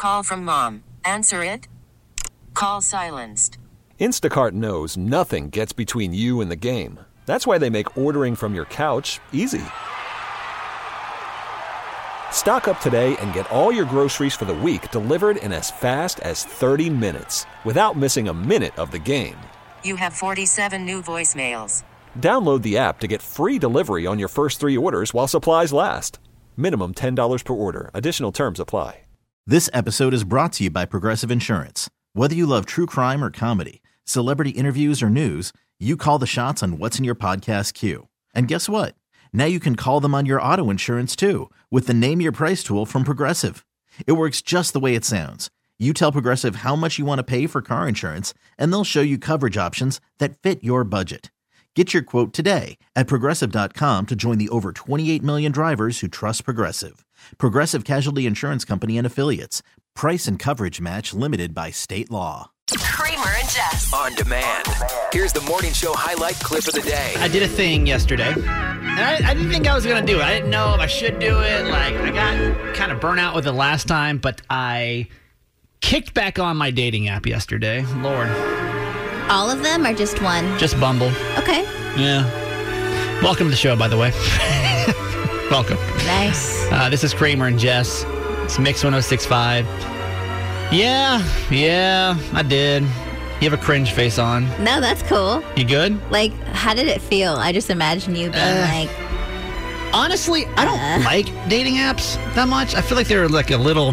call from mom. Answer it. Call silenced. Instacart knows nothing gets between you and the game. That's why they make ordering from your couch easy. Stock up today and get all your groceries for the week delivered in as fast as 30 minutes without missing a minute of the game. You have 47 new voicemails. Download the app to get free delivery on your first 3 orders while supplies last. Minimum $10 per order. Additional terms apply. This episode is brought to you by Progressive Insurance. Whether you love true crime or comedy, celebrity interviews or news, you call the shots on what's in your podcast queue. And guess what? Now you can call them on your auto insurance too with the Name Your Price tool from Progressive. It works just the way it sounds. You tell Progressive how much you want to pay for car insurance, and they'll show you coverage options that fit your budget. Get your quote today at Progressive.com to join the over 28 million drivers who trust Progressive. Progressive Casualty Insurance Company and Affiliates. Price and coverage match limited by state law. Kramer and Jess. On demand. Here's the morning show highlight clip of the day. I did a thing yesterday, and I didn't think I was going to do it. I didn't know if I should do it. Like, I got kind of burnt out with it last time, but I kicked back on my dating app yesterday. Lord. All of them or just one? Just Bumble. Okay. Yeah. Welcome to the show, by the way. Welcome. Nice. This is Kramer and Jess. It's Mix 106.5. Yeah, I did. You have a cringe face on. No, that's cool. You good? Like, how did it feel? I just imagine you being like... Honestly, I don't like dating apps that much. I feel like they're like a little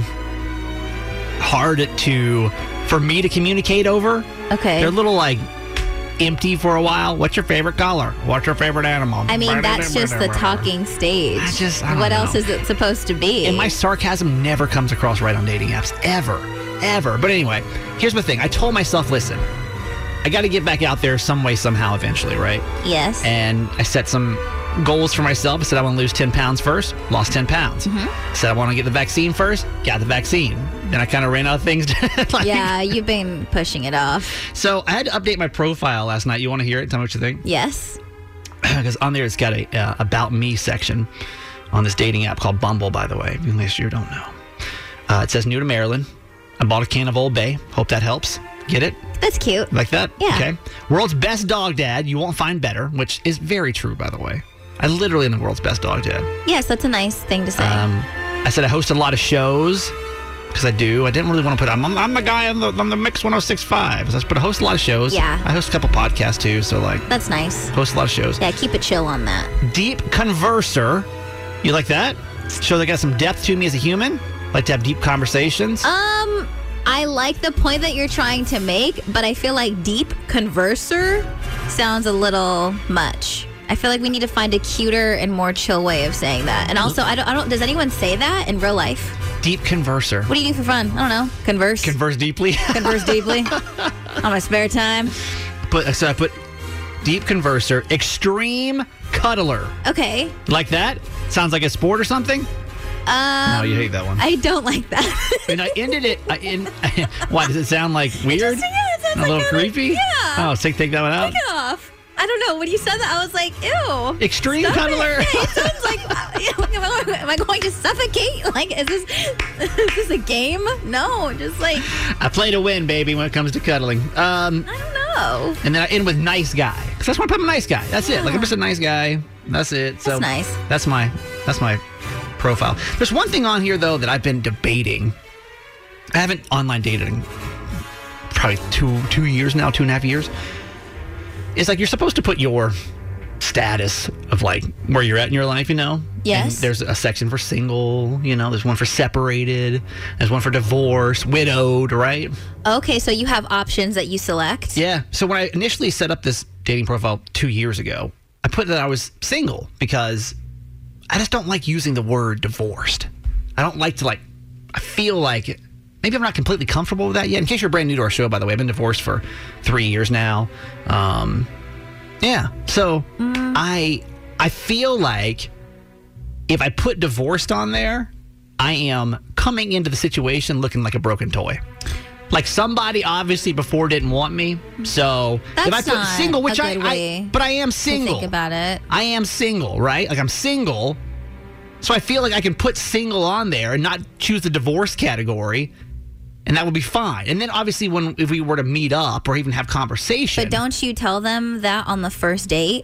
hard for me to communicate over. Okay. They're a little like empty for a while. What's your favorite color? What's your favorite animal? I mean, that's just the talking stage. I what don't else know. is it supposed to be? And my sarcasm never comes across right on dating apps. Ever. But anyway, here's the thing. I told myself, listen, I got to get back out there some way, somehow, eventually, right? Yes. And I set some goals for myself. I said I want to lose 10 pounds first, lost 10 pounds. I said I want to get the vaccine first, got the vaccine. Then I kind of ran out of things. Yeah, you've been pushing it off. So I had to update my profile last night. You want to hear it? Tell me what you think. Yes. Because on there it's got a About Me section on this dating app called Bumble, by the way, in case you don't know. It says, new to Maryland. I bought a can of Old Bay. Hope that helps. Get it? That's cute. Like that? Yeah. Okay. World's best dog dad. You won't find better, which is very true, by the way. I literally am the world's best dog dad. Yes, that's a nice thing to say. I said I host a lot of shows, because I do. I didn't really want to put I'm the guy on the Mix 106.5. But I host a lot of shows. Yeah. I host a couple podcasts, too, so like... That's nice. Host a lot of shows. Yeah, keep it chill on that. Deep Converser. You like that? Show that got some depth to me as a human? Like to have deep conversations? I like the point that you're trying to make, but I feel like deep converser sounds a little much. I feel like we need to find a cuter and more chill way of saying that. And also, I don't. Does anyone say that in real life? Deep Converser. What do you do for fun? I don't know. Converse. Converse deeply. Converse deeply. On my spare time. So I put Deep Converser, Extreme Cuddler. Okay. Like that? Sounds like a sport or something? No, you hate that one. I don't like that. And I ended it why, does it sound like weird? It sounds a little like creepy? Yeah. Oh, so take that one out? Take it off. I don't know. When you said that, I was like, ew. Extreme Stop Cuddler. It sounds like, am I going to suffocate? Like, is this a game? No, just like. I play to win, baby, when it comes to cuddling. I don't know. And then I end with nice guy. Because that's why I put a nice guy. That's it. Like, I'm just a nice guy. That's it. So that's nice. That's my profile. There's one thing on here, though, that I've been debating. I haven't online dated in probably 2 years now, 2.5 years. It's like you're supposed to put your status of like where you're at in your life, you know? Yes. And there's a section for single, you know, there's one for separated, there's one for divorce, widowed, right? Okay, so you have options that you select? Yeah. So when I initially set up this dating profile 2 years ago, I put that I was single because I just don't like using the word divorced. I don't like to I feel like maybe I'm not completely comfortable with that yet. In case you're brand new to our show, by the way, I've been divorced for 3 years now. Yeah. So I feel like if I put divorced on there, I am coming into the situation looking like a broken toy. Like somebody obviously before didn't want me. So That's if I put not single, which a good way but I am single. Think about it. I am single, right? Like I'm single. So I feel like I can put single on there and not choose the divorce category And that would be fine. And then obviously if we were to meet up or even have conversation. But don't you tell them that on the first date?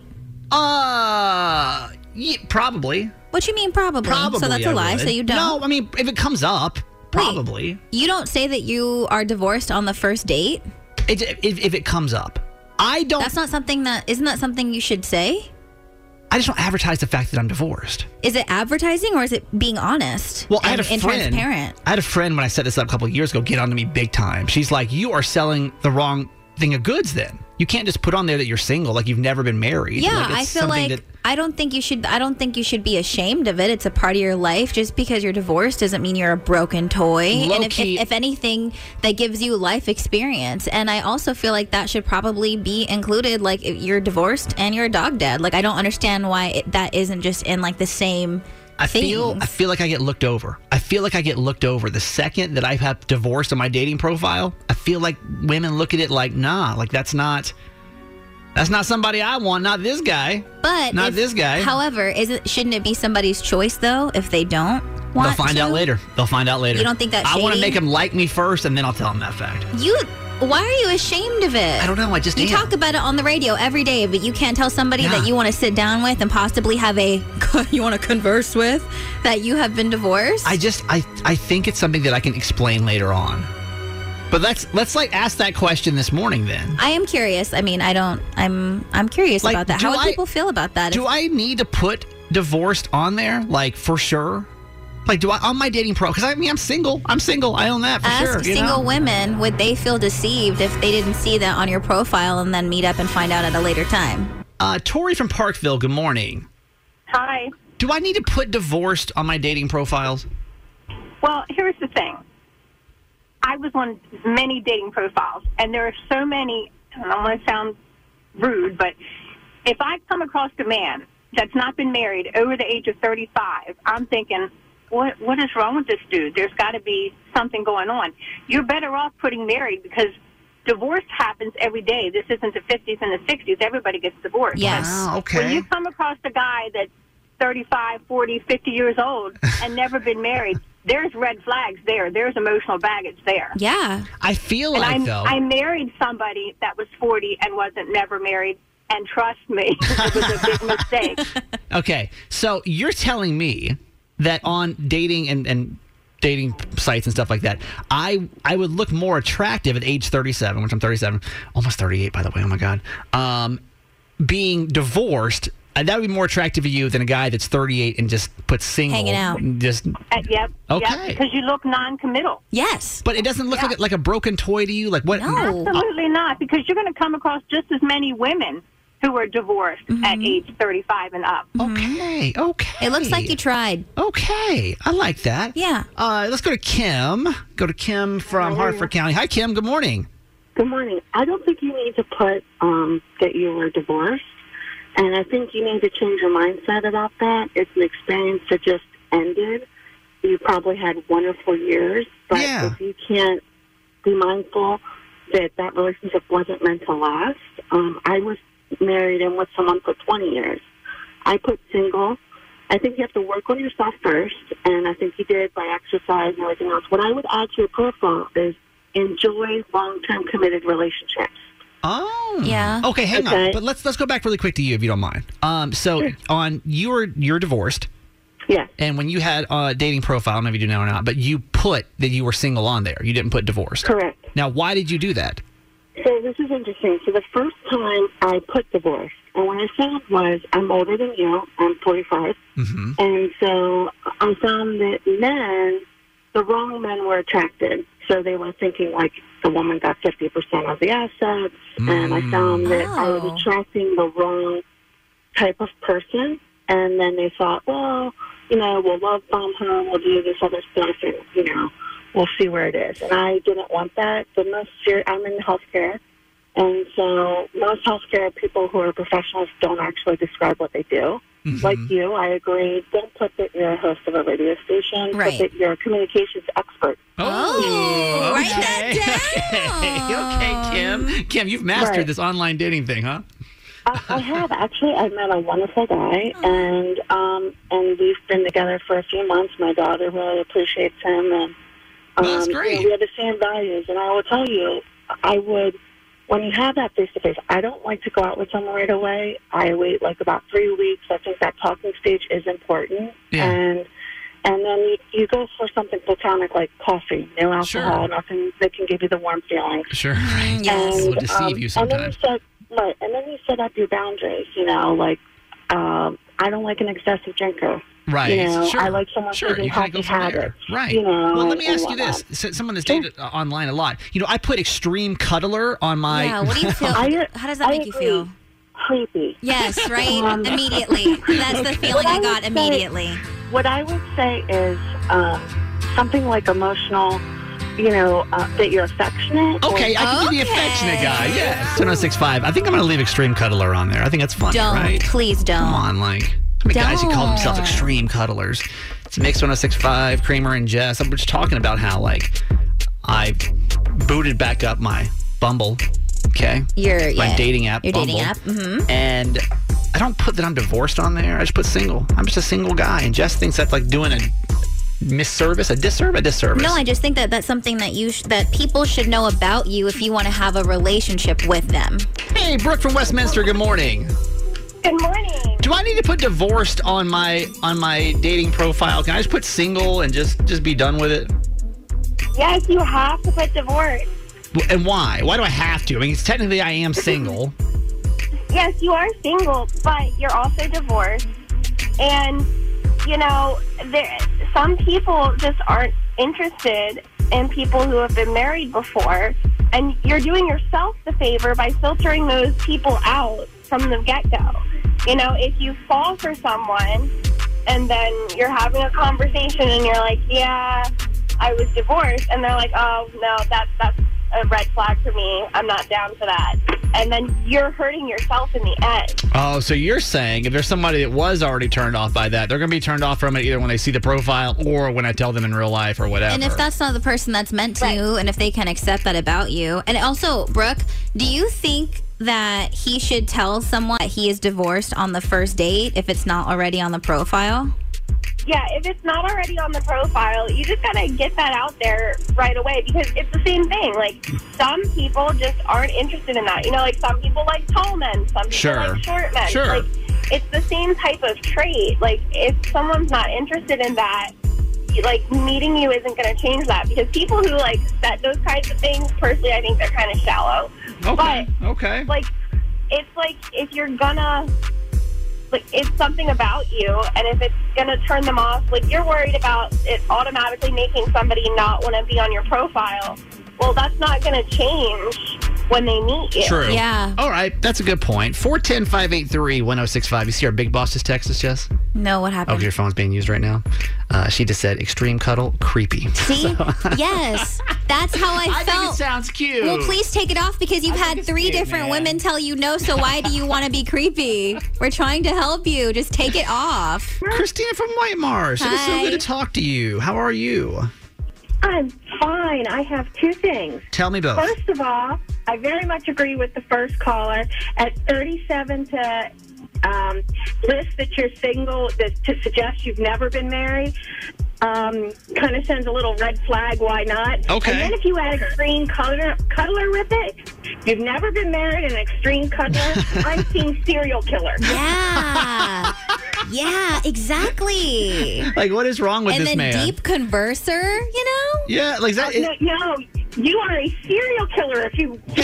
Yeah, probably. What you mean probably? So that's a lie, so you don't? No, I mean, if it comes up, probably. Wait, you don't say that you are divorced on the first date? If it comes up. I don't. That's not something isn't that something you should say? I just don't advertise the fact that I'm divorced. Is it advertising or is it being honest? Well, I had a friend. Transparent? I had a friend when I set this up a couple of years ago get onto me big time. She's like, "You are selling the wrong thing of goods. Then you can't just put on there that you're single, like you've never been married." Yeah, like, I feel like I don't think you should be ashamed of it. It's a part of your life. Just because you're divorced doesn't mean you're a broken toy. And if anything, that gives you life experience. And I also feel like that should probably be included. Like, if you're divorced and you're a dog dad. Like, I don't understand why that isn't just in like the same. I feel like I get looked over. I feel like I get looked over the second that I have divorced on my dating profile. I feel like women look at it like, nah, like that's not somebody I want. Not this guy. But not this guy. However, shouldn't it be somebody's choice though? If they don't want, they'll find out later. You don't think that's shady? I want to make them like me first, and then I'll tell them that fact. Why are you ashamed of it? I don't know. You talk about it on the radio every day, but you can't tell somebody that you want to sit down with and possibly have you want to converse with that you have been divorced. I think it's something that I can explain later on. But let's like ask that question this morning then. I am curious. I mean, I'm curious about that. How would people feel about that? Do I need to put divorced on there? Like, for sure? Like, do I on my dating pro? Because I mean, I'm single. I own that for sure. Ask single women, would they feel deceived if they didn't see that on your profile and then meet up and find out at a later time? Tori from Parkville, good morning. Hi. Do I need to put divorced on my dating profiles? Well, here's the thing. I was on many dating profiles, and there are so many, and I don't want to sound rude, but if I come across a man that's not been married over the age of 35, I'm thinking, what is wrong with this dude? There's got to be something going on. You're better off putting married because divorce happens every day. This isn't the 50s and the 60s. Everybody gets divorced. Yes. Oh, okay. When you come across a guy that's 35, 40, 50 years old and never been married, there's red flags there. There's emotional baggage there. Yeah. I feel I married somebody that was 40 and wasn't never married, and trust me, it was a big mistake. Okay, so you're telling me that on dating and dating sites and stuff like that, I would look more attractive at age 37, which I'm 37, almost 38, by the way. Oh my God. Being divorced, that would be more attractive to you than a guy that's 38 and just puts single. Hanging out. Yep. Okay. Yep, because you look non-committal. Yes. But it doesn't look like a broken toy to you? Like what? No. Absolutely not, because you're going to come across just as many women who are divorced at age 35 and up. Okay. It looks like you tried. Okay. I like that. Yeah. Let's go to Kim. Go to Kim from Hartford County. Hi, Kim. Good morning. Good morning. I don't think you need to put that you were divorced. And I think you need to change your mindset about that. It's an experience that just ended. You probably had wonderful years, but if you can't be mindful that relationship wasn't meant to last. I was married and with someone for 20 years. I put single. I think you have to work on yourself first, and I think you did by exercise and everything else. What I would add to your profile is enjoy long-term committed relationships. Oh. Yeah. Okay, hang on. But let's go back really quick to you if you don't mind. So on you're divorced. Yes. And when you had a dating profile, I don't know if you do now or not, but you put that you were single on there. You didn't put divorced. Correct. Now, why did you do that? So this is interesting. So the first time I put divorce, and what I found was I'm older than you. I'm 45. Mm-hmm. And so I found that men, the wrong men were attracted. So they were thinking like the woman got 50% of the assets. And I found that I was attracting the wrong type of person. And then they thought, well, we'll love bomb her, we'll do this other stuff, and, we'll see where it is. And I didn't want that. I'm in healthcare. And so most healthcare people who are professionals don't actually describe what they do. Mm-hmm. Like you, I agree. Don't put that you're a host of a radio station. Right. Put that you're a communications expert. Oh, write that down. Okay, Kim. You've mastered this online dating thing, huh? I have. Actually, I met a wonderful guy, and we've been together for a few months. My daughter really appreciates him, and That's great. We have the same values, and I will tell you, when you have that face-to-face, I don't like to go out with someone right away. I wait like about 3 weeks. I think that talking stage is important. Yeah. And then you go for something platonic like coffee, no alcohol, nothing that can give you the warm feeling. Sure, right. Yes. We'll deceive you sometimes. And then you set up your boundaries, like, I don't like an excessive drinker. Right. Sure. I like someone who's you kind of go from there. Right. Well, let me ask you this. Someone that's dated online a lot. I put extreme cuddler on my... Yeah, what do you feel? How does that make you feel? Creepy. Yes, right? Immediately. That's the feeling I got immediately. What I would say is something like emotional, that you're affectionate. Okay, I can be the affectionate guy. Yes. 1065. I think I'm going to leave extreme cuddler on there. I think that's funny, right? Please don't. Come on, like... guys who call themselves extreme cuddlers. It's Mix 1065, Kramer and Jess. I'm just talking about how, I booted back up my Bumble, okay? My dating app, Bumble. Dating app, mm-hmm. And I don't put that I'm divorced on there. I just put single. I'm just a single guy. And Jess thinks that's like doing a disservice. No, I just think that that's something that that people should know about you if you want to have a relationship with them. Hey, Brooke from Westminster, good morning. Good morning. Do I need to put divorced on my dating profile? Can I just put single and just be done with it? Yes, you have to put divorce. And why? Why do I have to? I mean, technically I am single. Yes, you are single, but you're also divorced. And, some people just aren't interested in people who have been married before. And you're doing yourself the favor by filtering those people out from the get-go. If you fall for someone and then you're having a conversation and you're like, yeah, I was divorced, and they're like, oh, no, that's a red flag for me. I'm not down for that. And then you're hurting yourself in the end. Oh, so you're saying if there's somebody that was already turned off by that, they're going to be turned off from it either when they see the profile or when I tell them in real life or whatever. And if that's not the person that's meant to you, and if they can accept that about you. And also, Brooke, do you think that he should tell someone that he is divorced on the first date if it's not already on the profile? Yeah, if it's not already on the profile, you just got to get that out there right away, because it's the same thing. Like, some people just aren't interested in that. Some people like tall men, some people like short men. Sure. Like, it's the same type of trait. Like, if someone's not interested in that, meeting you isn't going to change that, because people who, set those kinds of things, personally, I think they're kind of shallow. Okay, but, it's if you're gonna... it's something about you, and if it's going to turn them off, you're worried about it automatically making somebody not want to be on your profile. Well, that's not going to change when they meet you. True. Yeah. All right, that's a good point. 410-583-1065. You see our big boss just text us, Jess? No, what happened? Oh, your phone's being used right now. She just said, extreme cuddle, creepy. See? Yes. That's how I felt. I think it sounds cute. Well, please take it off, because you've had 3 different women tell you no, so why do you want to be creepy? We're trying to help you. Just take it off. Christina from White Marsh. It is so good to talk to you. How are you? I'm fine. I have 2 things. Tell me both. First of all, I very much agree with the first caller. At 37 to list that you're single, to suggest you've never been married, kind of sends a little red flag. Why not? Okay. And then if you add extreme cuddler with it, you've never been married, an extreme cuddler, I'm seeing serial killer. Yeah. Yeah, exactly. What is wrong with this man? And then deep converser, Yeah, that. No, you are a serial killer if you do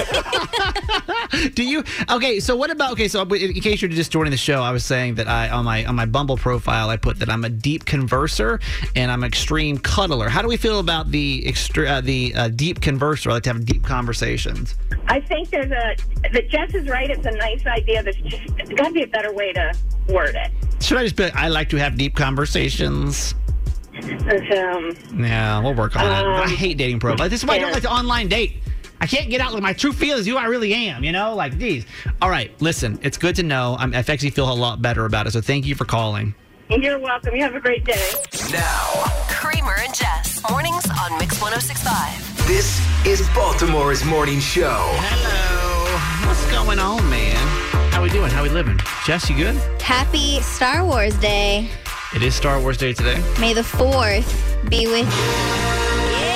that. Do you? Okay, so what about? Okay, so in case you're just joining the show, I was saying that on my Bumble profile, I put that I'm a deep converser and I'm an extreme cuddler. How do we feel about the deep converser? I like to have deep conversations. I think that Jess is right. It's a nice idea. There's got to be a better way to word it. Should I just be? I like to have deep conversations. Yeah, we'll work on it. But I hate dating profiles. This is why I don't like to online date. I can't get out with my true feelings, who I really am, geez. All right, listen, it's good to know. I actually feel a lot better about it, so thank you for calling. You're welcome. You have a great day. Now, Kramer and Jess, mornings on Mix 1065. this is Baltimore's morning show. Hello. What's going on, man? How we doing? How we living? Jess, you good? Happy Star Wars Day. It is Star Wars Day today. May the 4th be with you.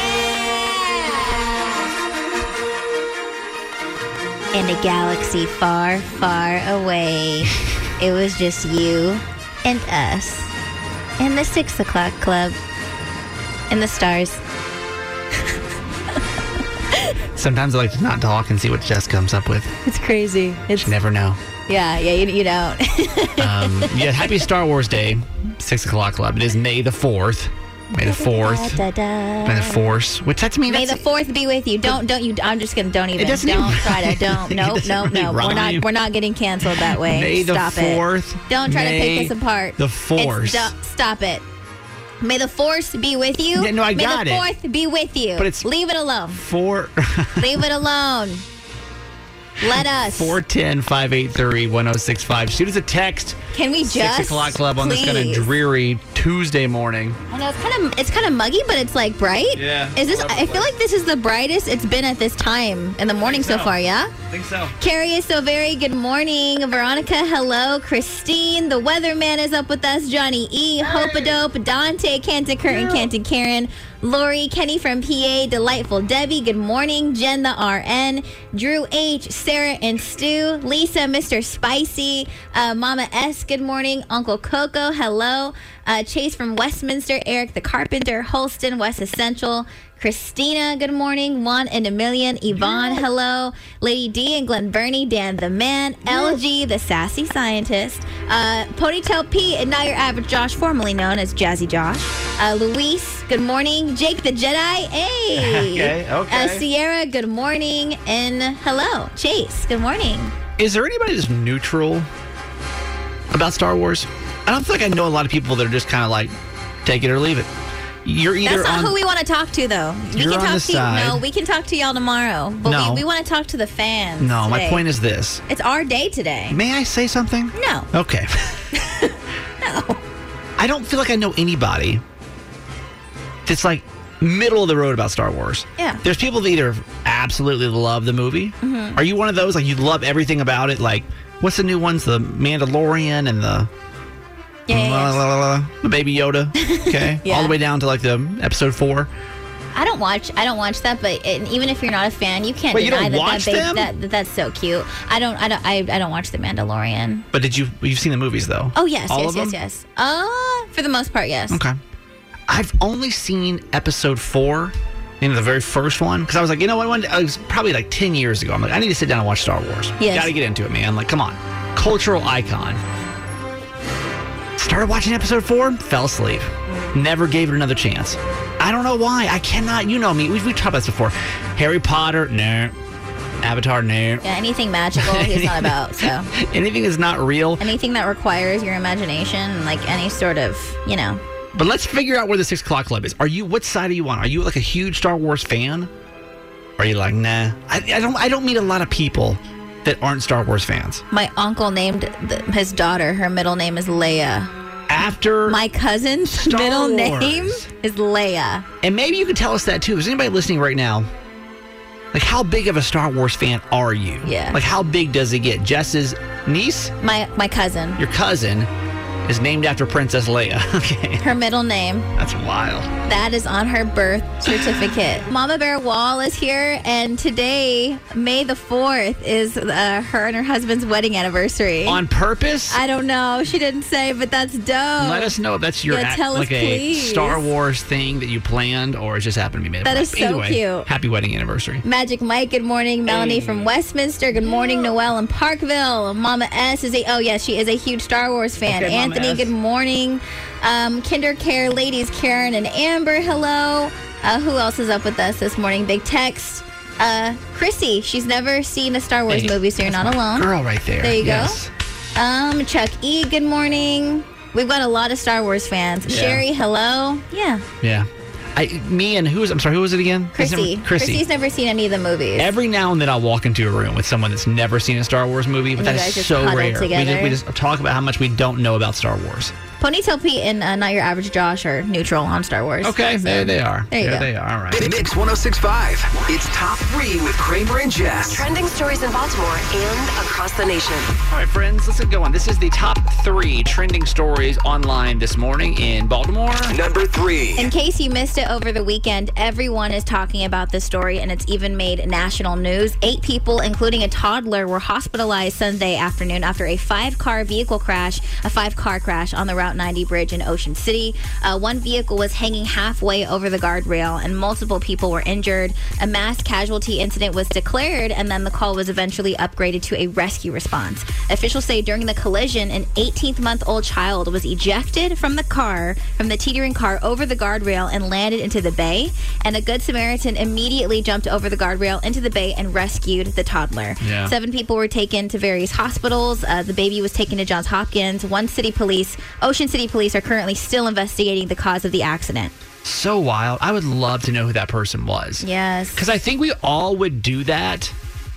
In a galaxy far, far away, it was just you and us. And the 6 o'clock club. And the stars. Sometimes I like to not talk and see what Jess comes up with. It's crazy. You never know. Yeah, you don't. Yeah, happy Star Wars Day, 6 o'clock club. It is May the 4th. May the 4th. May the Force. Which that's me. May the 4th be with you. Don't you. I'm just gonna. Don't even. It doesn't Don't even- try to. Don't. No. It No. doesn't really No. rhyme. We're not getting canceled that way. May the Stop 4th. it. Don't try to May pick us apart. the Force. Stop it. May the Force be with you. Yeah, no, I May got the it. 4th be with you. But it's- leave it alone. Leave it alone. Let us. 410-583-1065. Shoot us a text. Can we just 6 o'clock club on this kind of please? dreary Tuesday morning. I know it's kind of muggy, but it's like bright. Yeah, Is this? all over I the feel place. like this is the brightest it's been at this time in the morning so so. far. Yeah. I think so. Carrie is so very good morning. Veronica, hello. Christine, the weatherman is up with us. Johnny E, Hope-a-Dope, Dante, Canton Curtin, Canton Karen, Lori, Kenny from PA, Delightful Debbie, good morning. Jen, the RN, Drew H, Sarah and Stu, Lisa, Mr. Spicy, Mama S, good morning. Uncle Coco, hello. Chase from Westminster, Eric the Carpenter, Holston, West Essential, Christina, good morning. Juan and a Million. Yvonne, hello. Lady D and Glen Burnie. Dan the Man. LG, the sassy scientist. Ponytail P and now your average Josh, formerly known as Jazzy Josh. Luis, good morning. Jake the Jedi. Hey. Okay. Sierra, good morning. And hello. Chase, good morning. Is there anybody that's neutral about Star Wars? I don't feel like I know a lot of people that are just kind of like, take it or leave it. You're either That's not on who we want to talk to, though. We You're can on talk the to you. side. No, we can talk to y'all tomorrow. But No. we want to talk to the fans. No, my today. point is this. It's our day today. May I say something? No. Okay. No. I don't feel like I know anybody that's like middle of the road about Star Wars. Yeah. There's people that either absolutely love the movie. Mm-hmm. Are you one of those like you love everything about it? Like, what's the new ones? The Mandalorian and the Yeah. the Baby Yoda. Okay, Yeah. all the way down to like the episode 4. I don't watch that, but even if you're not a fan, you can't Wait, you deny don't watch them? that's so cute. I don't watch The Mandalorian. But you've seen the movies though? Oh yes, All yes, of them? yes, yes. For the most part, yes. Okay. I've only seen episode 4, the very first one, because I was like, you know what? It was probably like 10 years ago. I'm like, I need to sit down and watch Star Wars. Yes. Got to get into it, man. Like, come on. Cultural icon. Started watching episode 4, fell asleep. Never gave it another chance. I don't know why. I cannot. You know me. We've talked about this before. Harry Potter, no. Avatar, no. Yeah, anything magical, he's not about. So Anything is not real. anything that requires your imagination, like any sort of, But let's figure out where the 6 o'clock club is. What side are you on? Are you like a huge Star Wars fan? Or are you like, nah? I don't meet a lot of people that aren't Star Wars fans. My uncle named his daughter. Her middle name is Leia. After My cousin's Star middle Wars. name is Leia. And maybe you can tell us that too. Is anybody listening right now? Like, how big of a Star Wars fan are you? Yeah. Like, how big does it get? Jess's niece, My cousin. your cousin, is named after Princess Leia. Okay. Her middle name. That's wild. That is on her birth certificate. Mama Bear Wall is here, and today, May the 4th, is her and her husband's wedding anniversary. On purpose? I don't know. She didn't say, but that's dope. Let us know if that's your Yeah, tell us, like a please. Star Wars thing that you planned, or it just happened to be made. That up. is so Either way, cute. Happy wedding anniversary. Magic Mike, good morning. Melanie from Westminster, good morning. Noelle in Parkville. Mama S is she is a huge Star Wars fan. Okay, Mama Anthony, S. good morning. Kinder Care ladies, Karen and Amber, hello. Who else is up with us this morning? Big text. Chrissy, she's never seen a Star Wars Hey, movie, so you're that's not my alone. Girl right there. There you Yes. go. Chuck E, good morning. We've got a lot of Star Wars fans. Yeah. Sherry, hello. Yeah. Yeah. Who was it again? Chrissy. Chrissy's never seen any of the movies. Every now and then I'll walk into a room with someone that's never seen a Star Wars movie, but And that you is guys just so huddle rare. together? We just talk about how much we don't know about Star Wars. Ponytail Pete and Not Your Average Josh are neutral on Star Wars. Okay, there they are. There you go. They are. All right. Mix 106.5. It's Top 3 with Kramer and Jess. Trending stories in Baltimore and across the nation. All right, friends, let's get going. This is the top 3 trending stories online this morning in Baltimore. Number 3. In case you missed it over the weekend, everyone is talking about this story, and it's even made national news. 8 people, including a toddler, were hospitalized Sunday afternoon after a 5-car crash on the Route 90 bridge in Ocean City. One vehicle was hanging halfway over the guardrail, and multiple people were injured. A mass casualty incident was declared, and then the call was eventually upgraded to a rescue response. Officials say during the collision, an 18-month-old child was ejected from the teetering car over the guardrail and landed into the bay, and a Good Samaritan immediately jumped over the guardrail into the bay and rescued the toddler. Yeah. 7 people were taken to various hospitals. The baby was taken to Johns Hopkins. Ocean City Police are currently still investigating the cause of the accident. So wild. I would love to know who that person was. Yes. Because I think we all would do that.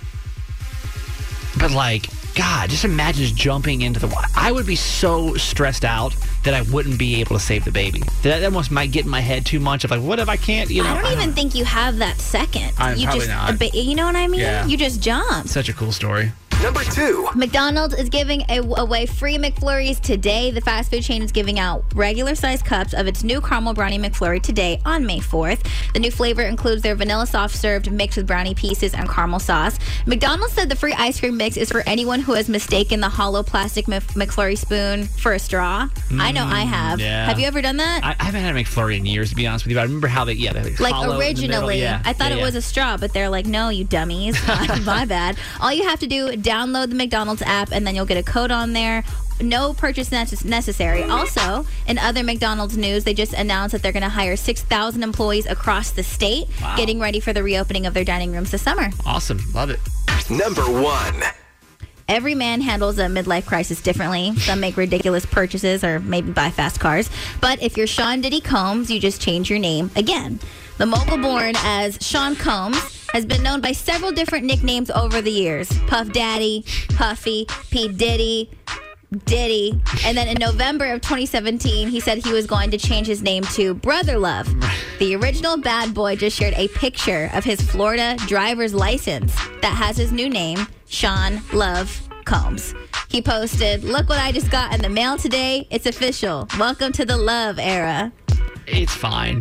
But God, just imagine just jumping into the water. I would be so stressed out that I wouldn't be able to save the baby. That almost might get in my head too much of what if I can't, I don't even think you have that second. Probably not. You know what I mean? Yeah. You just jump. Such a cool story. Number 2. McDonald's is giving away free McFlurries today. The fast food chain is giving out regular-sized cups of its new Caramel Brownie McFlurry today on May 4th. The new flavor includes their vanilla soft-served mixed with brownie pieces and caramel sauce. McDonald's said the free ice cream mix is for anyone who has mistaken the hollow plastic McFlurry spoon for a straw. I know I have. Yeah. Have you ever done that? I haven't had a McFlurry in years, to be honest with you. But I remember how they hollow originally, in the middle. I thought it was a straw, but they're like, no, you dummies. My bad. All you have to do, download the McDonald's app, and then you'll get a code on there. No purchase necessary. Also, in other McDonald's news, they just announced that they're going to hire 6,000 employees across the state, getting ready for the reopening of their dining rooms this summer. Awesome. Love it. Number 1. Every man handles a midlife crisis differently. Some make ridiculous purchases or maybe buy fast cars. But if you're Sean Diddy Combs, you just change your name again. The mogul born as Sean Combs has been known by several different nicknames over the years. Puff Daddy, Puffy, P. Diddy, and then in November of 2017, he said he was going to change his name to Brother Love. The original bad boy just shared a picture of his Florida driver's license that has his new name, Sean Love Combs. He posted, "Look what I just got in the mail today. It's official. Welcome to the love era." It's fine.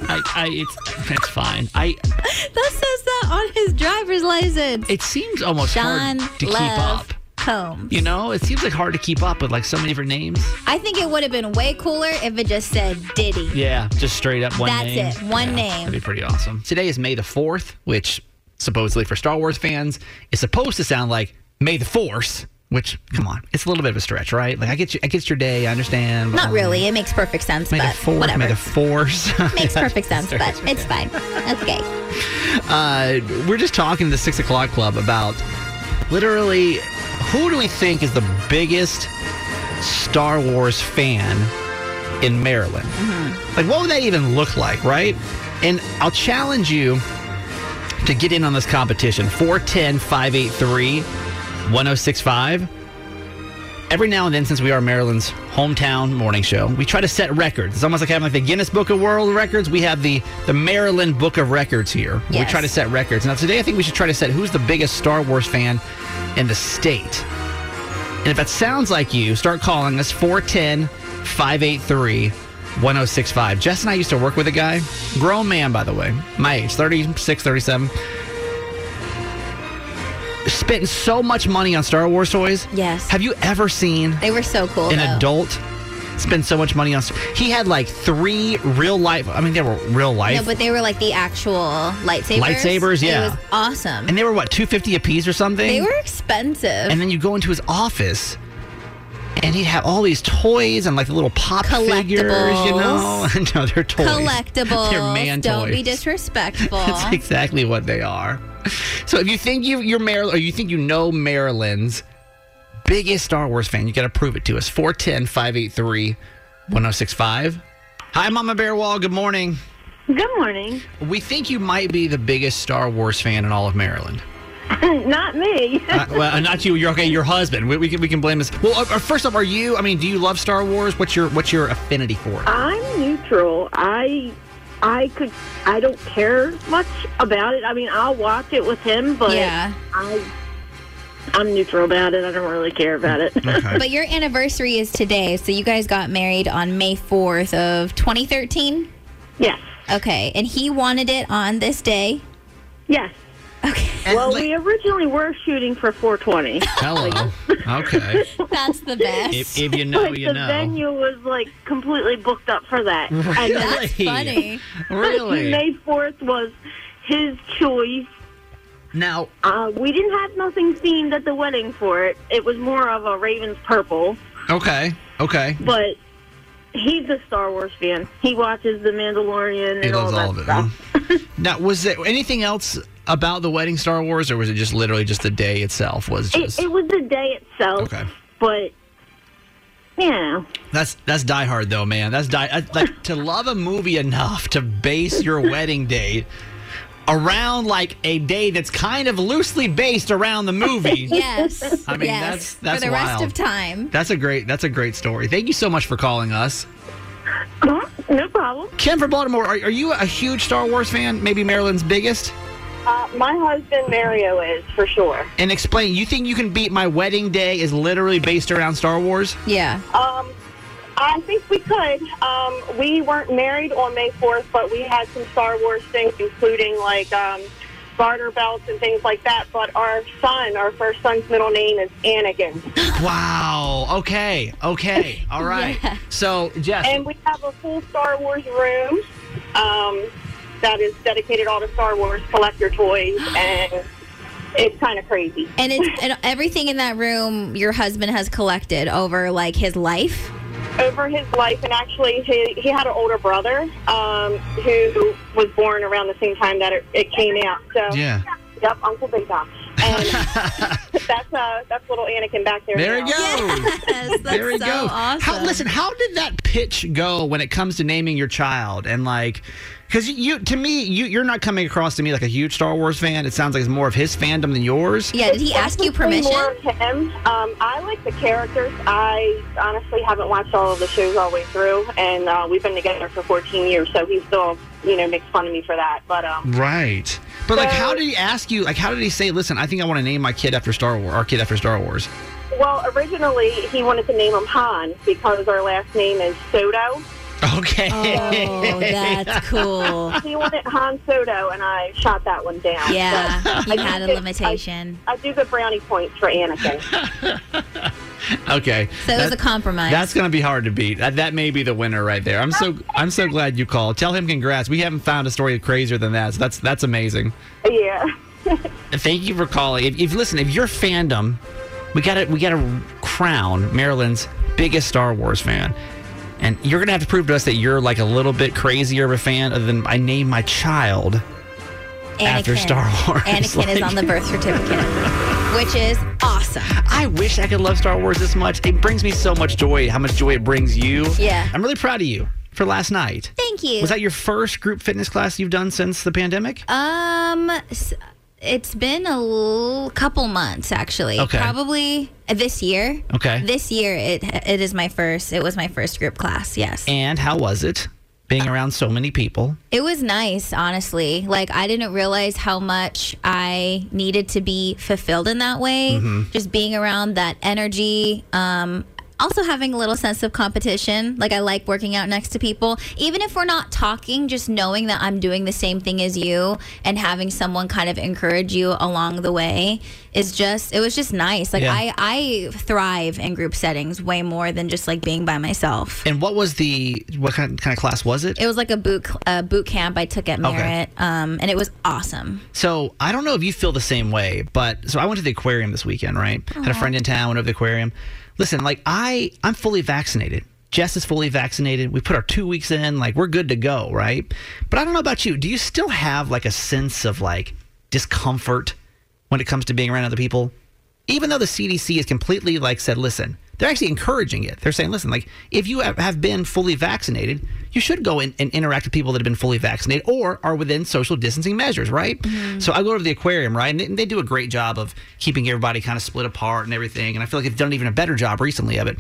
It's fine. That says that on his driver's license. It seems almost Sean hard to Love keep up. Combs. It seems hard to keep up with so many different names. I think it would have been way cooler if it just said Diddy. Yeah, just straight up one name. That's it, one name. That'd be pretty awesome. Today is May the 4th, which supposedly for Star Wars fans is supposed to sound like May the Force. Which, come on, it's a little bit of a stretch, right? I get your day, I understand. Not really. It makes perfect sense, May but the Force, whatever. May the Force. Makes perfect sense, but it's fine. Okay. We're just talking to the 6 o'clock club about literally who do we think is the biggest Star Wars fan in Maryland? Mm-hmm. What would that even look like, right? And I'll challenge you to get in on this competition. 410-583-1065. Every now and then, since we are Maryland's hometown morning show, we try to set records. It's almost like having the Guinness Book of World Records. We have the Maryland Book of Records here. Yes. We try to set records. Now, today, I think we should try to set who's the biggest Star Wars fan in the state. And if that sounds like you, start calling us 410-583-1065. Jess and I used to work with a guy, grown man, by the way, my age, 36, 37. Spent so much money on Star Wars toys. Yes. Have you ever seen They were so cool, an though. adult spend so much money on? He had 3 real life. I mean, they were real life. No, but they were the actual lightsabers. Lightsabers, yeah. It was awesome. And they were $250 a piece or something. They were expensive. And then you go into his office, and he'd have all these toys and the little pop figures, No, they're toys. Collectibles. They're man toys. Don't be disrespectful. That's exactly what they are. So if you think you're Maryland, or you think you know Maryland's biggest Star Wars fan, you got to prove it to us. 410-583-1065. Hi, Mama Bear Wall. Good morning. Good morning. We think you might be the biggest Star Wars fan in all of Maryland. Not me. Well, not you. You're okay. Your husband. We can blame this. Well, first off, do you love Star Wars? What's your affinity for it? I'm neutral. I don't care much about it. I mean, I'll watch it with him, but I'm neutral about it. I don't really care about it. Okay. But your anniversary is today, so you guys got married on May 4th of 2013? Yes. Okay, and he wanted it on this day? Yes. Okay. Well, we originally were shooting for 420. Hello. Okay. That's the best. If you know, But you the know. venue was completely booked up for that. Really? And That's funny. Really? May 4th was his choice. Now, We didn't have nothing themed at the wedding for it. It was more of a Ravens purple. okay. But he's a Star Wars fan. He watches The Mandalorian and He loves all that of it. stuff. Now, was there anything else about the wedding Star Wars, or was it just literally just the day itself? It was the day itself. Okay. But, That's Die Hard, though, man. That's like to love a movie enough to base your wedding date around like a day that's kind of loosely based around the movie. Yes. I mean, yes. that's for the rest wild. of time. That's a great story. Thank you so much for calling us. no problem. Kim from Baltimore, are you a huge Star Wars fan? Maybe Maryland's biggest? My husband, Mario, is, for sure. And explain, you think you can beat My Wedding Day is literally based around Star Wars? Yeah. I think we could. We weren't married on May 4th, but we had some Star Wars things, including, garter belts and things like that. But our first son's middle name is Anakin. Wow. Okay. All right. Yeah. So, Jess. And we have a full Star Wars room that is dedicated all to Star Wars collector toys, and it's kind of crazy. And everything in that room your husband has collected over his life? Over his life, and actually he had an older brother who was born around the same time that it came out. So Yeah. Yep, Uncle Big Tom. And that's little Anakin back there. There now. he goes. Yes, that's There he so goes. awesome. How did that pitch go when it comes to naming your child? And because you're not coming across to me like a huge Star Wars fan. It sounds like it's more of his fandom than yours. Yeah, did he ask you permission? More of him. I like the characters. I honestly haven't watched all of the shows all the way through, and we've been together for 14 years, so he still, makes fun of me for that. But Right. But how did he ask you? How did he say, "Listen, I think I want to name my kid after Star Wars. Our kid after Star Wars"? Well, originally he wanted to name him Han because our last name is Soto. Okay. Oh, that's cool. He wanted Han Soto, and I shot that one down. Yeah, So you had a limitation. I do the brownie points for Anakin. Okay. So it was a compromise. That's going to be hard to beat. That may be the winner right there. I'm so glad you called. Tell him congrats. We haven't found a story crazier than that. So that's amazing. Yeah. Thank you for calling. If your fandom, we got to crown Maryland's biggest Star Wars fan. And you're going to have to prove to us that you're like a little bit crazier of a fan other than I named my child after Star Wars. Anakin is on the birth certificate, which is awesome. I wish I could love Star Wars this much. It brings me so much joy, how much joy it brings you. Yeah. I'm really proud of you for last night. Thank you. Was that your first group fitness class you've done since the pandemic? It's been a couple months, actually. Okay. Probably this year. Okay. This year, it was my first group class, yes. And how was it being around so many people? It was nice, honestly. I didn't realize how much I needed to be fulfilled in that way. Mm-hmm. Just being around that energy. Also having a little sense of competition. I like working out next to people. Even if we're not talking, just knowing that I'm doing the same thing as you and having someone kind of encourage you along the way it was just nice. Yeah. I thrive in group settings way more than just being by myself. And what kind of class was it? It was a boot camp I took at Merritt, and it was awesome. So I don't know if you feel the same way, but so I went to the aquarium this weekend, right? Had a friend in town, went over to the aquarium. Listen, I'm fully vaccinated. Jess is fully vaccinated. We put our 2 weeks in, we're good to go, right? But I don't know about you. Do you still have a sense of discomfort when it comes to being around other people? Even though the CDC has completely said, listen, they're actually encouraging it. They're saying, listen, like, if you have been fully vaccinated, you should go in and interact with people that have been fully vaccinated or are within social distancing measures, right? Mm-hmm. So I go to the aquarium, right? And they do a great job of keeping everybody kind of split apart and everything. And I feel like they've done even a better job recently of it.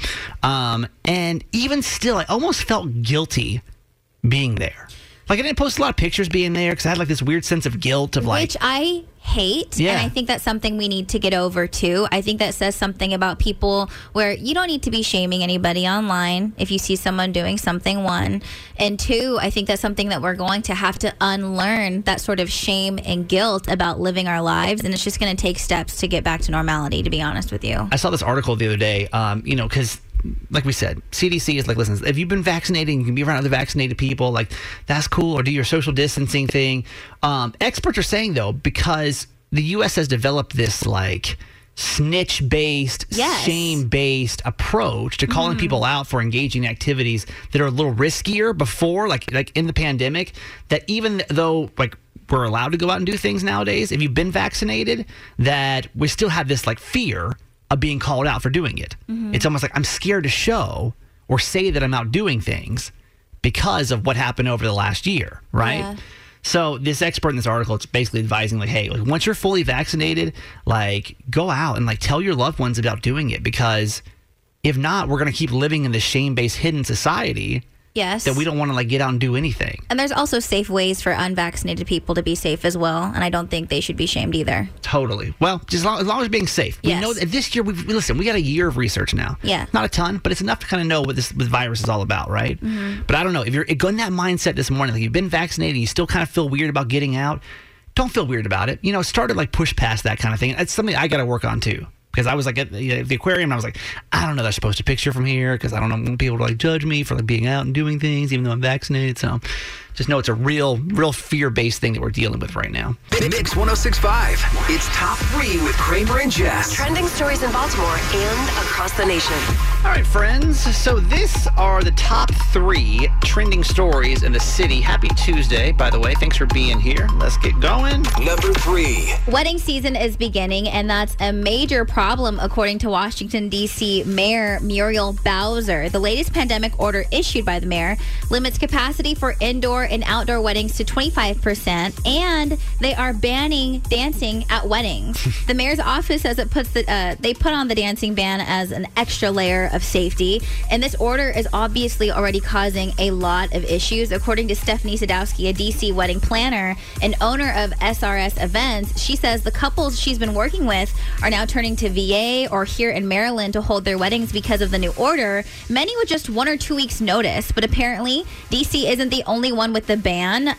And even still, I almost felt guilty being there. Like, I didn't post a lot of pictures being there because I had like this weird sense of guilt of like... Which I hate. Yeah. And I think that's something we need to get over too. I think that says something about people where you don't need to be shaming anybody online if you see someone doing something, one. And two, I think that's something that we're going to have to unlearn, that sort of shame and guilt about living our lives. And it's just going to take steps to get back to normality, to be honest with you. I saw this article the other day, because... like we said, CDC is like, listen, if you've been vaccinated, you can be around other vaccinated people, like, that's cool, or do your social distancing thing. Experts are saying, though, because the U.S. has developed this, like, snitch-based, shame-based approach to calling people out for engaging in activities that are a little riskier before, like in the pandemic, that even though, like, we're allowed to go out and do things nowadays, if you've been vaccinated, that we still have this, like, fear of being called out for doing it. It's almost like I'm scared to show or say that I'm out doing things because of what happened over the last year, right? Yeah. So this expert in this article, it's basically advising, like, hey, like, once you're fully vaccinated, like, go out and like tell your loved ones about doing it, because if not, we're going to keep living in this shame-based hidden society. Yes. That we don't want to like get out and do anything. And there's also safe ways for unvaccinated people to be safe as well. And I don't think they should be shamed either. Totally. Well, just as long as being safe. Yes. We know that this year, we got a year of research now. Yeah. Not a ton, but it's enough to kind of know what this virus is all about, right? Mm-hmm. But I don't know. If you're in that mindset this morning, like you've been vaccinated and you still kind of feel weird about getting out, don't feel weird about it. Start to like push past that kind of thing. It's something I got to work on too. Because I was like at the aquarium, and I was like, I don't know that I'm supposed to picture from here because I don't want people to like judge me for like being out and doing things, even though I'm vaccinated. So just know it's a real fear-based thing that we're dealing with right now. Mix 106.5. It's Top 3 with Kramer and Jess. Trending stories in Baltimore and across the nation. All right, friends. So this are the top 3 trending stories in the city. Happy Tuesday, by the way. Thanks for being here. Let's get going. Number 3. Wedding season is beginning, and that's a major problem, according to Washington, D.C. Mayor Muriel Bowser. The latest pandemic order issued by the mayor limits capacity for indoor and outdoor weddings to 25%, and they are banning dancing at weddings. The mayor's office says they put on the dancing ban as an extra layer of safety, and this order is obviously already causing a lot of issues. According to Stephanie Sadowski, a DC wedding planner and owner of SRS Events, she says the couples she's been working with are now turning to VA or here in Maryland to hold their weddings because of the new order, many with just 1 or 2 weeks notice. But apparently DC isn't the only one with the ban.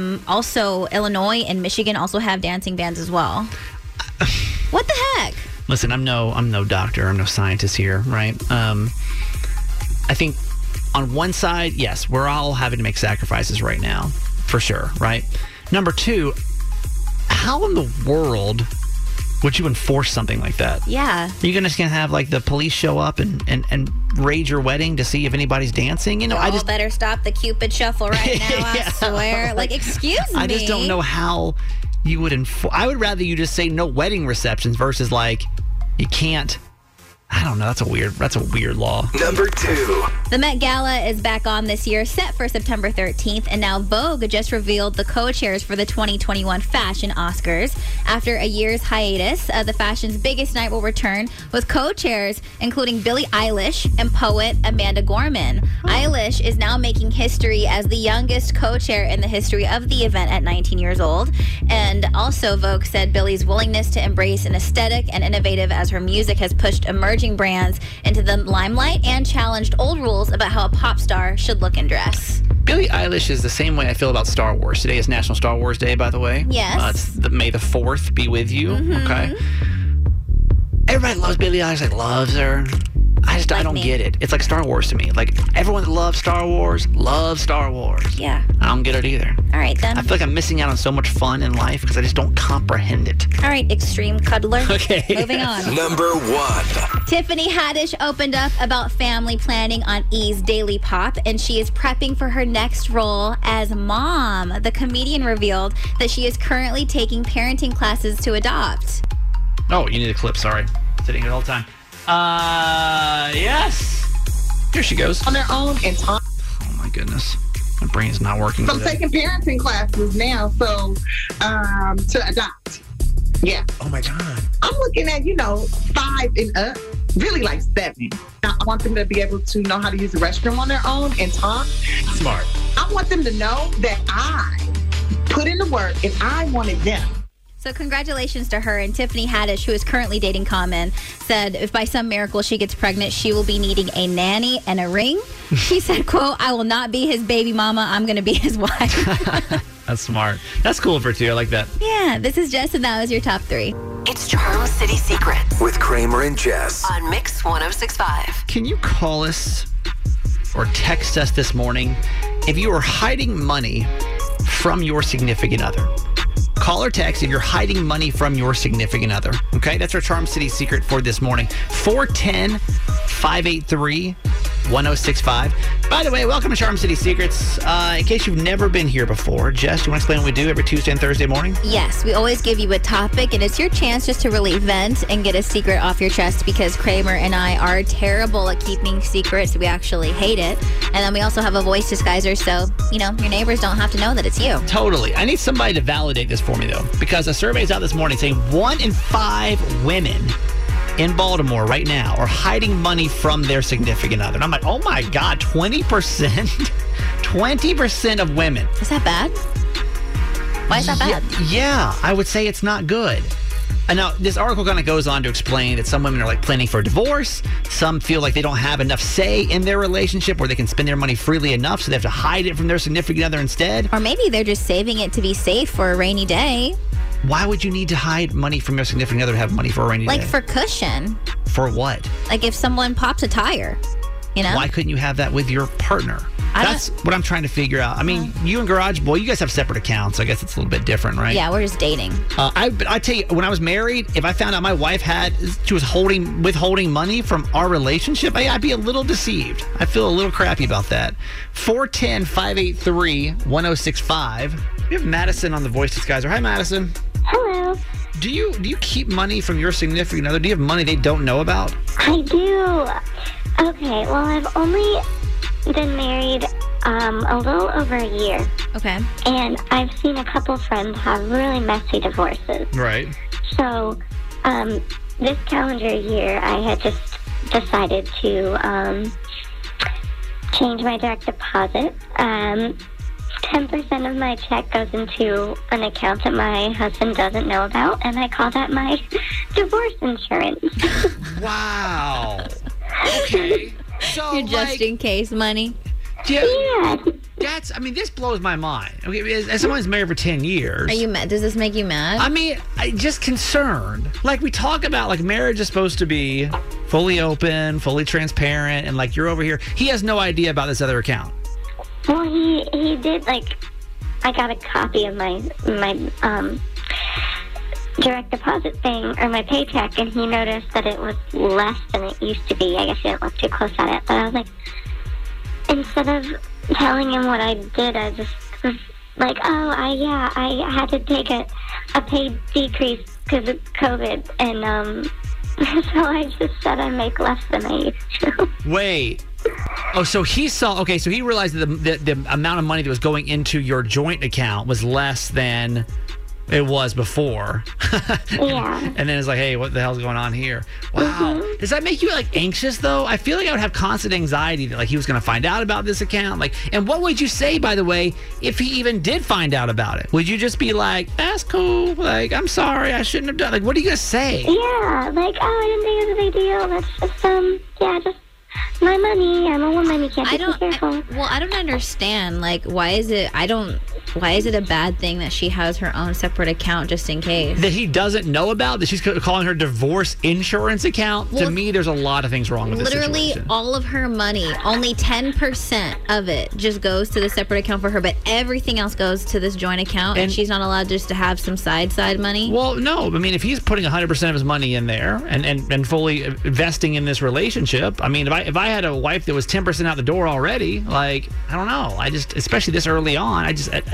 Also, Illinois and Michigan also have dancing bans as well. What the heck? Listen, I'm no doctor, I'm no scientist here, right? I think on one side, yes, we're all having to make sacrifices right now, for sure, right? Number 2, how in the world would you enforce something like that? Yeah. Are you just gonna have like the police show up and raid your wedding to see if anybody's dancing? I just better stop the Cupid shuffle right now. Yeah. I swear. Like, excuse me. I just don't know how you would enforce. I would rather you just say no wedding receptions versus like you can't. I don't know. That's a weird law. Number 2. The Met Gala is back on this year, set for September 13th, and now Vogue just revealed the co-chairs for the 2021 Fashion Oscars. After a year's hiatus, the fashion's biggest night will return with co-chairs including Billie Eilish and poet Amanda Gorman. Eilish is now making history as the youngest co-chair in the history of the event at 19 years old. And also, Vogue said Billie's willingness to embrace an aesthetic and innovative as her music has pushed emerging brands into the limelight and challenged old rules about how a pop star should look and dress. Billie Eilish is the same way I feel about Star Wars. Today is National Star Wars Day, by the way. Yes. It's May the 4th be with you. Mm-hmm. Okay. Everybody loves Billie Eilish, like loves her. I don't get it. It's like Star Wars to me. Like, everyone that loves Star Wars loves Star Wars. Yeah. I don't get it either. All right, then. I feel like I'm missing out on so much fun in life because I just don't comprehend it. All right, extreme cuddler. Okay. Moving on. Number 1. Tiffany Haddish opened up about family planning on E's Daily Pop, and she is prepping for her next role as mom. The comedian revealed that she is currently taking parenting classes to adopt. Oh, you need a clip. Sorry. Sitting here all the time. Yes. Here she goes. On their own and talk. Oh my goodness. My brain's not working So I'm today. taking parenting classes now, so to adopt. Yeah. Oh my God. I'm looking at, 5 and up, really like 7. I want them to be able to know how to use the restroom on their own and talk. Smart. I want them to know that I put in the work and I wanted them. So congratulations to her. And Tiffany Haddish, who is currently dating Common, said if by some miracle she gets pregnant, she will be needing a nanny and a ring. She said, quote, I will not be his baby mama. I'm going to be his wife. That's smart. That's cool for 2. I like that. Yeah, this is Jess, and that was your top 3. It's Charm City Secrets With Kramer and Jess. on Mix 106.5. Can you call us or text us this morning if you are hiding money from your significant other? Call or text if you're hiding money from your significant other. Okay, that's our Charm City secret for this morning. 410-583-1065. By the way, welcome to Charm City Secrets. In case you've never been here before, Jess, you want to explain what we do every Tuesday and Thursday morning? Yes, we always give you a topic, and it's your chance just to really vent and get a secret off your chest because Kramer and I are terrible at keeping secrets. We actually hate it. And then we also have a voice disguiser, so, your neighbors don't have to know that it's you. Totally. I need somebody to validate this for me, though, because a survey's out this morning saying 1 in 5 women in Baltimore right now are hiding money from their significant other. And I'm like, oh my God, 20%? 20% of women. Is that bad? Why is that bad? Yeah, I would say it's not good. And now, this article kind of goes on to explain that some women are like planning for a divorce. Some feel like they don't have enough say in their relationship where they can spend their money freely enough, so they have to hide it from their significant other instead. Or maybe they're just saving it to be safe for a rainy day. Why would you need to hide money from your significant other to have money for a rainy day? Like for cushion. For what? Like if someone pops a tire, Why couldn't you have that with your partner? That's what I'm trying to figure out. I mean, you and Garage Boy, you guys have separate accounts. So I guess it's a little bit different, right? Yeah, we're just dating. I tell you, when I was married, if I found out my wife she was withholding money from our relationship, I'd be a little deceived. I feel a little crappy about that. 410-583-1065. We have Madison on the voice disguiser. Hi, Madison. Hello. Do you keep money from your significant other? Do you have money they don't know about? I do. Okay, well, I've only been married a little over a year. Okay. And I've seen a couple friends have really messy divorces. Right. So, this calendar year, I had just decided to change my direct deposit. 10% of my check goes into an account that my husband doesn't know about, and I call that my divorce insurance. Wow. Okay. So, Your just in case money. Yeah. This blows my mind. Okay, as someone who's married for 10 years. Are you mad? Does this make you mad? I'm just concerned. Like, we talk about, like, marriage is supposed to be fully open, fully transparent, and, like, you're over here. He has no idea about this other account. Well, he did, like, I got a copy of my direct deposit thing, or my paycheck, and he noticed that it was less than it used to be. I guess he didn't look too close at it, but I was like, instead of telling him what I did, I just was like, I had to take a paid decrease because of COVID, and so I just said I make less than I used to. Wait. Oh, so he realized that the amount of money that was going into your joint account was less than it was before. Yeah. And then it's like, hey, what the hell's going on here? Wow. Mm-hmm. Does that make you like anxious though? I feel like I would have constant anxiety that like he was going to find out about this account. Like, and what would you say, by the way, if he even did find out about it? Would you just be like, that's cool. Like, I'm sorry, I shouldn't have done. Like, what are you going to say? Yeah. Like, I didn't think it was a big deal. That's just, just my money. I'm a woman. You can't be too careful. I don't understand. Like, why is it a bad thing that she has her own separate account just in case? That he doesn't know about? That she's calling her divorce insurance account? To me, there's a lot of things wrong with this situation. Literally, all of her money, only 10% of it just goes to the separate account for her, but everything else goes to this joint account, and she's not allowed just to have some side money? Well, no. I mean, if he's putting 100% of his money in there and fully investing in this relationship, I mean, if I had a wife that was 10% out the door already, like, I don't know. I just, especially this early on, I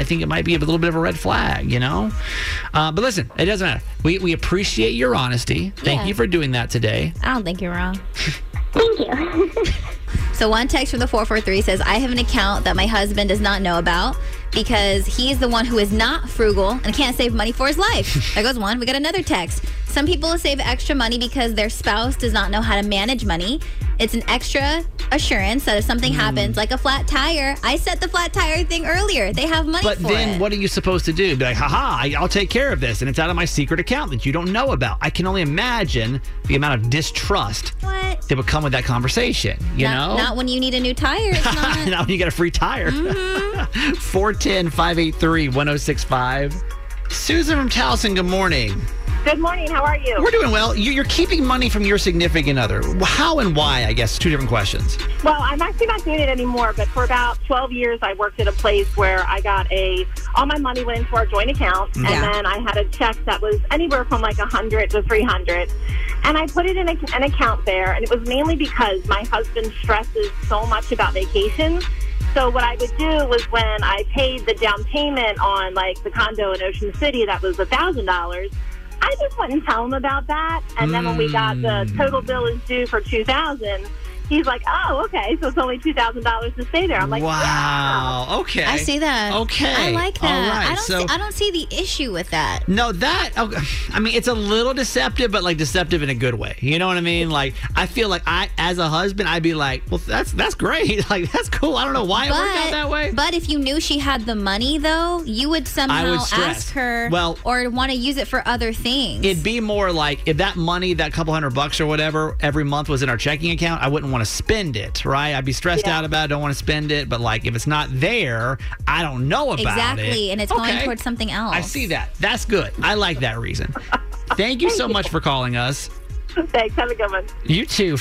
think it might be a little bit of a red flag, you know? But listen, it doesn't matter. We appreciate your honesty. Thank you for doing that today. I don't think you're wrong. Thank you. So one text from the 443 says, I have an account that my husband does not know about because he's the one who is not frugal and can't save money for his life. There goes one. We got another text. Some people save extra money because their spouse does not know how to manage money. It's an extra assurance that if something happens, like a flat tire, I said the flat tire thing earlier. They have money for it. But then what are you supposed to do? Be like, I'll take care of this. And it's out of my secret account that you don't know about. I can only imagine the amount of distrust that would come with that conversation. You know? Not when you need a new tire. It's not. Not when you get a free tire. 410-583-1065. Susan from Towson, good morning. Good morning. How are you? We're doing well. You're keeping money from your significant other. How and why, I guess, two different questions. Well, I'm actually not doing it anymore, but for about 12 years, I worked at a place where I got all my money went into our joint account, and then I had a check that was anywhere from like $100 to $300, and I put it in an account there, and it was mainly because my husband stresses so much about vacations. So what I would do was when I paid the down payment on like the condo in Ocean City, that was $1,000. I just went and tell him about that, and then when we got the total bill is due for $2,000, he's like, "Oh, okay, so it's only $2,000 to stay there." I'm like, "Wow, okay, I see that. Okay, I like that. All right, I don't see the issue with that. No, I mean, it's a little deceptive, but like deceptive in a good way. You know what I mean? Like, I feel like as a husband, I'd be like, "Well, that's great. Like, that's cool. I don't know why it worked out that way." But if you knew she had the money, though, you would somehow ask her, or want to use it for other things. It'd be more like if that money, that couple $100 or whatever, every month was in our checking account, I wouldn't want to spend it, right? I'd be stressed out about it, don't want to spend it, but like if it's not there, I don't know about it. Exactly, and it's going towards something else. I see that. That's good. I like that reason. Thank you so much for calling us. Thanks. Have a good one. You too.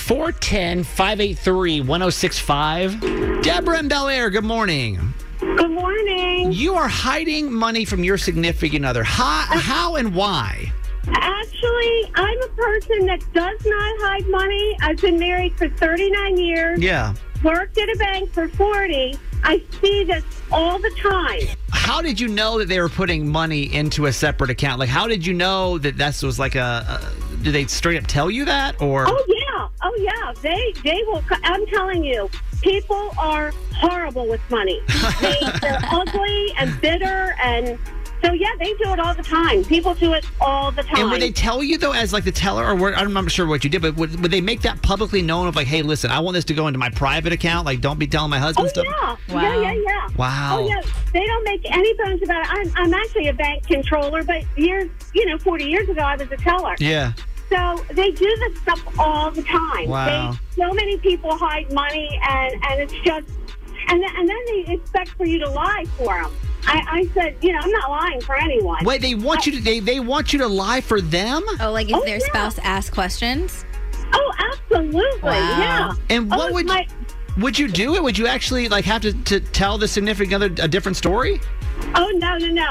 410-583-1065. Deborah in Bel Air, good morning. Good morning. You are hiding money from your significant other. How and why? Actually, I'm a person that does not hide money. I've been married for 39 years. Yeah. Worked at a bank for 40. I see this all the time. How did you know that they were putting money into a separate account? Like, how did you know that this was like did they straight up tell you that, or? Oh, yeah. They will. I'm telling you, people are horrible with money. They're ugly and bitter, and so, yeah, they do it all the time. People do it all the time. And would they tell you, though, as like the teller, or I'm not sure what you did, but would they make that publicly known of like, hey, listen, I want this to go into my private account. Like, don't be telling my husband stuff. Yeah. Wow. Yeah. Wow. Oh, yeah. They don't make any bones about it. I'm actually a bank controller, but 40 years ago, I was a teller. Yeah. So they do this stuff all the time. Wow. So many people hide money, and it's just, and then they expect for you to lie for them. I said, I'm not lying for anyone. Wait, they want you to they want you to lie for them? Oh, like if their spouse asks questions? Oh, absolutely. Wow. Yeah. And what would you do it? Would you actually like have to tell the significant other a different story? Oh, no.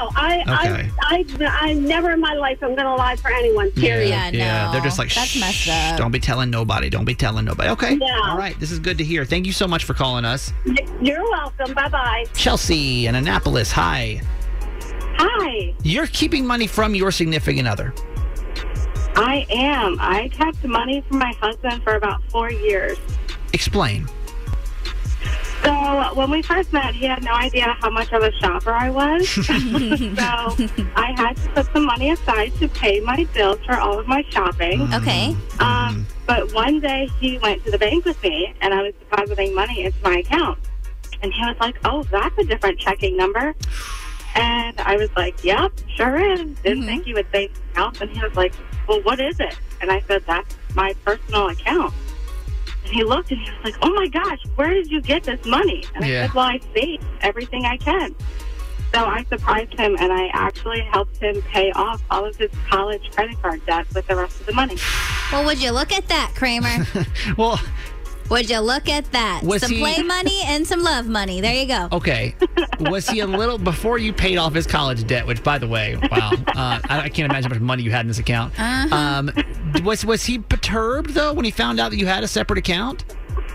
I never in my life am going to lie for anyone, period. Yeah, they're just like, that's messed up. Don't be telling nobody. Don't be telling nobody. Okay. Yeah. All right. This is good to hear. Thank you so much for calling us. You're welcome. Bye-bye. Chelsea in Annapolis. Hi. Hi. You're keeping money from your significant other. I am. I kept money from my husband for about 4 years. Explain. So when we first met, he had no idea how much of a shopper I was. So I had to put some money aside to pay my bills for all of my shopping. Okay. But one day he went to the bank with me, and I was depositing money into my account. And he was like, "Oh, that's a different checking number." And I was like, "Yep, sure is." Didn't think he would say else. And he was like, "Well, what is it?" And I said, "That's my personal account." And he looked and he was like, "Oh my gosh, where did you get this money?" And I said, "Well, I save everything I can." So I surprised him, and I actually helped him pay off all of his college credit card debt with the rest of the money. Well, would you look at that, Kramer? Well, would you look at that? Some play money and some love money. There you go. Okay. Was he a little, before you paid off his college debt, which, by the way, wow, I can't imagine how much money you had in this account. Was he perturbed, though, when he found out that you had a separate account?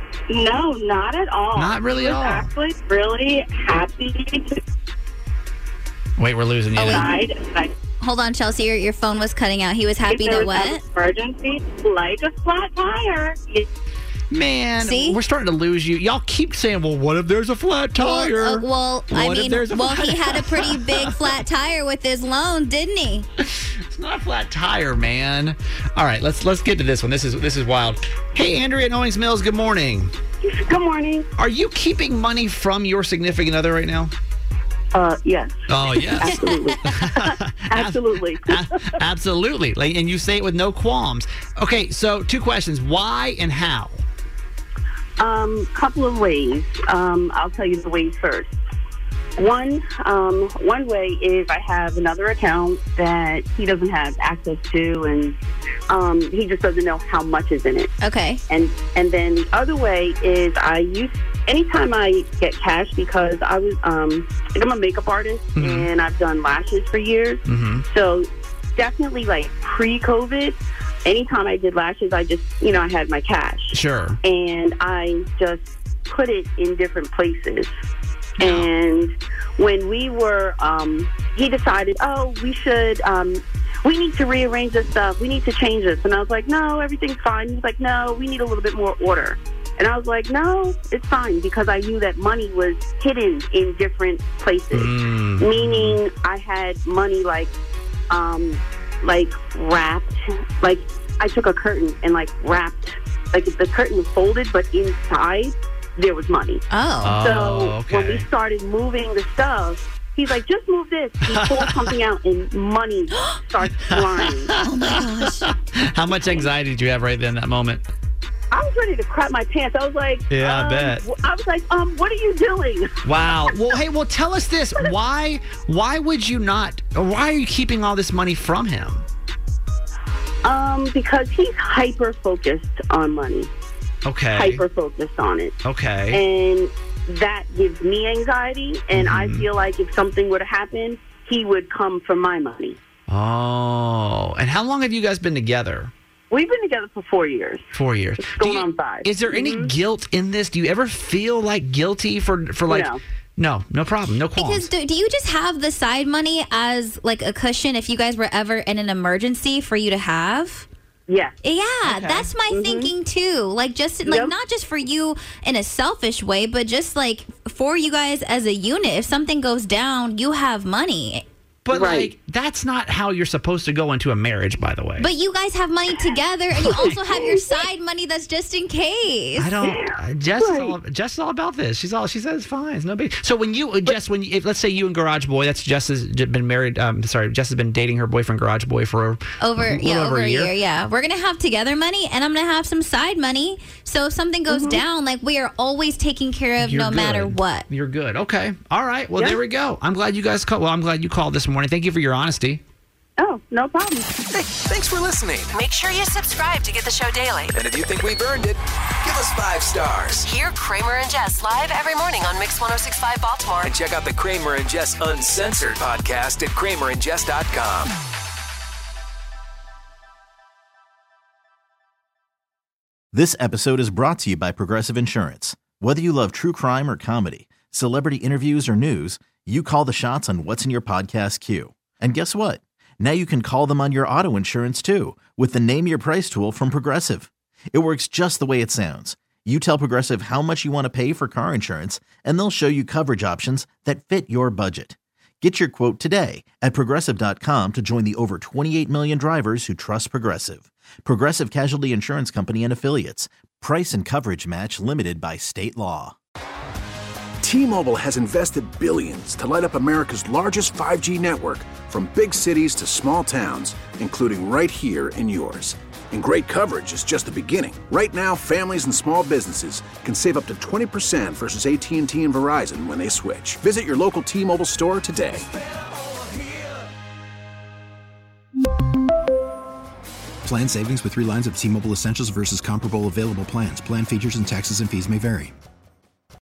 No, not at all. Not really at all. He was actually really happy. Wait, we're losing you now. Hold on, Chelsea. Your phone was cutting out. He was happy that what? Emergency, like a flat tire. Man, See? we're starting to lose you. Y'all keep saying, well, what if there's a flat tire? He had a pretty big flat tire with his loan, didn't he? It's not a flat tire, man. All right, let's get to this one. This is wild. Hey, Andrea at Owings Mills, good morning. Good morning. Are you keeping money from your significant other right now? Yes. Oh, yes. Absolutely. Absolutely. And you say it with no qualms. Okay, so 2 questions. Why and how? Couple of ways. I'll tell you the ways first. One way is I have another account that he doesn't have access to, and he just doesn't know how much is in it. Okay. And then the other way is anytime I get cash, because I'm a makeup artist, and I've done lashes for years. So definitely like pre-COVID, anytime I did lashes, I just, I had my cash. Sure. And I just put it in different places. And when we were, he decided, we need to rearrange this stuff. We need to change this. And I was like, no, everything's fine. He's like, no, we need a little bit more order. And I was like, no, it's fine, because I knew that money was hidden in different places. Meaning I had money like wrapped, like I took a curtain and wrapped, like the curtain was folded, but inside there was money. Okay. When we started moving the stuff, he's like, just move this. He pulls something out and money starts flying. Oh my gosh. How much anxiety did you have right then in that moment? I was ready to crap my pants. I was like, yeah, I bet. I was like, what are you doing? Wow. Well, tell us this. Why would you not, or why are you keeping all this money from him? Because he's hyper-focused on money. Okay. Hyper-focused on it. Okay. And that gives me anxiety, and I feel like if something were to happen, he would come for my money. Oh. And how long have you guys been together? We've been together for 4 years. 4 years. It's going on 5. Is there any guilt in this? Do you ever feel like guilty for like... No problem. No qualms. Because do you just have the side money as like a cushion if you guys were ever in an emergency for you to have? Yeah. Yeah, okay. That's my thinking too. Like just like not just for you in a selfish way, but just like for you guys as a unit. If something goes down, you have money. But like that's not how you're supposed to go into a marriage, by the way. But you guys have money together, and you also have your side money that's just in case. I don't. Jess is all about this. She says it's fine. It's no big. So when you if let's say you and Garage Boy, that's Jess has been married. Jess has been dating her boyfriend Garage Boy for over a year. Yeah, we're gonna have together money, and I'm gonna have some side money. So if something goes down, like we are always taken care of, no matter what. You're good. Okay. All right. Well, there we go. I'm glad you guys called. Well, I'm glad you called this morning. Thank you for your honesty. Oh, no problem. Hey, thanks for listening. Make sure you subscribe to get the show daily. And if you think we've earned it, give us 5 stars. Hear Kramer and Jess live every morning on Mix 106.5 Baltimore. And check out the Kramer and Jess Uncensored podcast at kramerandjess.com. This episode is brought to you by Progressive Insurance. Whether you love true crime or comedy, celebrity interviews or news, you call the shots on what's in your podcast queue. And guess what? Now you can call them on your auto insurance too with the Name Your Price tool from Progressive. It works just the way it sounds. You tell Progressive how much you want to pay for car insurance, and they'll show you coverage options that fit your budget. Get your quote today at Progressive.com to join the over 28 million drivers who trust Progressive. Progressive Casualty Insurance Company and Affiliates. Price and coverage match limited by state law. T-Mobile has invested billions to light up America's largest 5G network, from big cities to small towns, including right here in yours. And great coverage is just the beginning. Right now, families and small businesses can save up to 20% versus AT&T and Verizon when they switch. Visit your local T-Mobile store today. Plan savings with 3 lines of T-Mobile Essentials versus comparable available plans. Plan features and taxes and fees may vary.